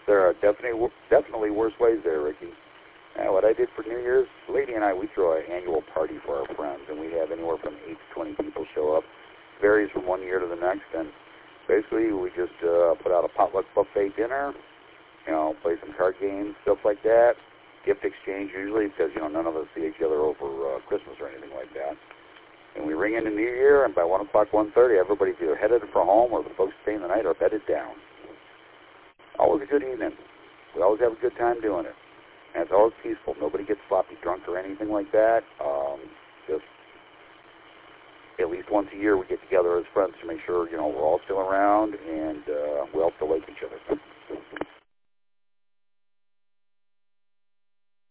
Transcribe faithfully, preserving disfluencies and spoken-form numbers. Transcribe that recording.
there are definitely definitely worse ways there, Ricky. Uh, what I did for New Year's, Lady and I, we throw an annual party for our friends, and we have anywhere from eight to twenty people show up. Varies from one year to the next, and basically we just uh, put out a potluck buffet dinner, you know, play some card games, stuff like that, gift exchange usually, because, you know, none of us see each other over uh, Christmas or anything like that. And we ring in the New Year, and by one o'clock, one thirty, everybody's either headed for home or the folks staying the night or bedded down. Always a good evening. We always have a good time doing it. And it's always peaceful. Nobody gets sloppy drunk or anything like that. Um, just at least once a year we get together as friends to make sure, you know, we're all still around and uh, we all still like each other.